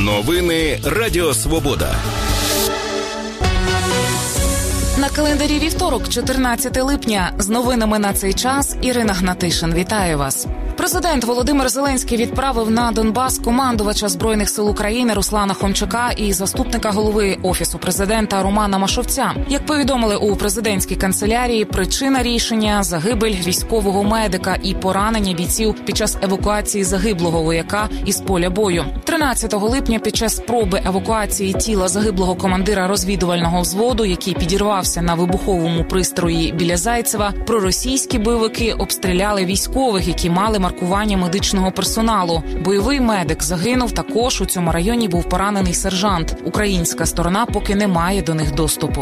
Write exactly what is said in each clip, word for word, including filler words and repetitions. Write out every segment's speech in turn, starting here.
Новини Радіо Свобода. На календарі вівторок, чотирнадцяте липня. З новинами на цей час Ірина Гнатишин. Вітаю вас. Президент Володимир Зеленський відправив на Донбас командувача Збройних сил України Руслана Хомчака і заступника голови Офісу президента Романа Машовця. Як повідомили у президентській канцелярії, причина рішення – загибель військового медика і поранення бійців під час евакуації загиблого вояка із поля бою. тринадцятого липня під час спроби евакуації тіла загиблого командира розвідувального взводу, який підірвався на вибуховому пристрої біля Зайцева, проросійські бойовики обстріляли військових, які мали маркування медичного персоналу. Бойовий медик загинув, також у цьому районі був поранений сержант. Українська сторона поки не має до них доступу.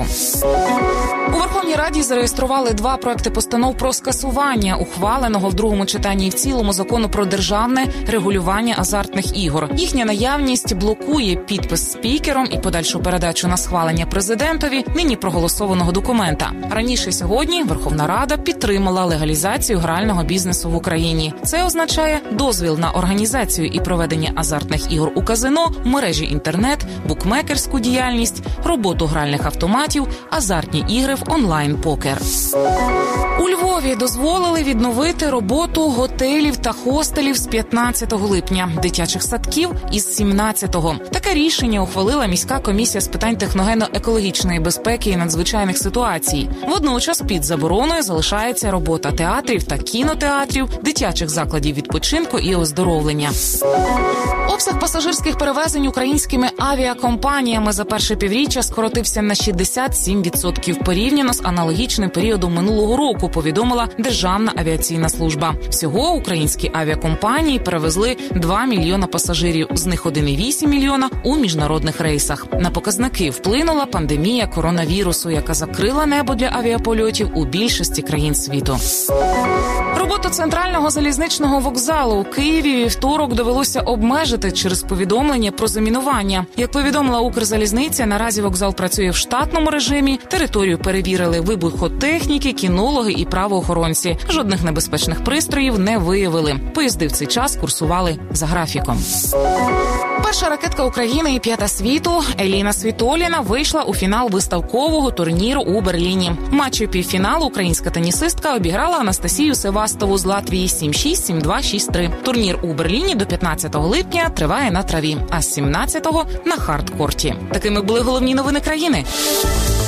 У Верховній Раді зареєстрували два проекти постанов про скасування ухваленого в другому читанні і в цілому закону про державне регулювання азартних ігор. Їхня наявність блокує підпис спікером і подальшу передачу на схвалення президентові нині проголосованого документа. Раніше сьогодні Верховна Рада підтримала легалізацію грального бізнесу в Україні. Це означає дозвіл на організацію і проведення азартних ігор у казино, мережі інтернет, букмекерську діяльність, роботу гральних автоматів, азартні ігри в онлайн-покер. У Львові дозволили відновити роботу готелів та хостелів з п'ятнадцятого липня, дитячих садків із сімнадцятого. Таке рішення ухвалила міська комісія з питань техногенно-екологічної безпеки і надзвичайних ситуацій. Водночас під забороною залишається робота театрів та кінотеатрів, дитячих закладів відпочинку і оздоровлення. Обсяг пасажирських перевезень українськими авіакомпаніями за перше півріччя скоротився на шістдесят сім відсотків порівняно з аналогічним періодом минулого року, повідомила Державна авіаційна служба. Всього українські авіакомпанії перевезли два мільйона пасажирів, з них один цілих вісім мільйона у міжнародних рейсах. На показники вплинула пандемія коронавірусу, яка закрила небо для авіапольотів у більшості країн світу. Роботу центрального залізничного вокзалу у Києві вівторок довелося обмежити через повідомлення про замінування. Як повідомила Укрзалізниця, наразі вокзал працює в штатному режимі, територію перевірили вибухотехніки, кінологи і правоохоронці. Жодних небезпечних пристроїв не виявили. Поїзди в цей час курсували за графіком. Перша ракетка України і п'ята світу Еліна Світоліна вийшла у фінал виставкового турніру у Берліні. В матчі півфіналу українська тенісистка обіграла Анастасію Севастову з Латвії сім шість, сім два, шість три. Турнір у Берліні до п'ятнадцятого липня триває на траві, а з сімнадцятого – на хардкорті. Такими були головні новини країни.